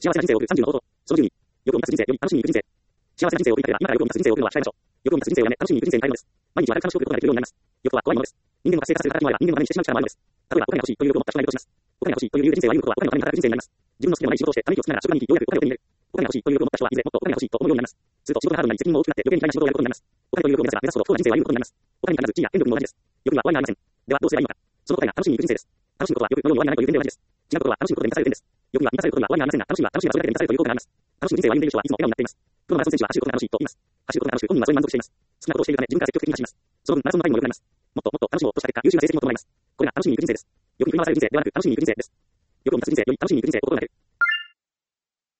幸せな人生を送る30の方法。その12。欲を満たす人生より楽しみに行く人生。幸せな人生を送りたいから今から欲を満たす人生を送るのは控えましょう。欲を満たす人生をやめ、楽しみに行く人生に変えるのです。毎日は軽く楽しく送ることができるようになります。欲は怖いものです。人間の活性化する働き前は人間のためにしてしまう力もあるのです。例えば、お金が欲しいという欲を持った人がいるとします。お金が欲しいという理由で人生を歩むことは、お金のために働く人生になります。自分の好きでもない仕事をして、ため息をつきながら職場に行き、ようやくお金を手に入れる。お金が欲しいという欲を持った人はいずれもっとお金が欲しいと思うようになります。すると仕事がハードになり、責任も大きくなって余計に嫌いな仕事をやることになります。お金という欲を目指せば目指すほど不幸な人生を歩むことになります。お金に限らず地位や権力にも同じです。欲には終わりがありません。ではどうすればいいのか。その答えが楽しみに行く人生です。楽しむことは欲のように終わりがないという点で同じです。違うことは楽しむことで満たされる点です。欲には満たされることには終わりがありませんが、楽しみは楽しみがそれだけで満たされるという効果があります。楽しむ人生を歩んでいる人はいつも笑顔になっています。プロマラソン選手は走ることが楽しいと言います。走ることが楽しく、本人はそれに満足しています。好きなことをしているため、自分から積極的に走ります。その分、マラソンのタイムも良くなります。もっともっと楽しもうとした結果、優秀な成績も伴います。これが楽しみに行く人生です。欲に振り回される人生ではなく、楽しみに行く人生です。欲を満たす人生より楽しみに行く人生を心がける。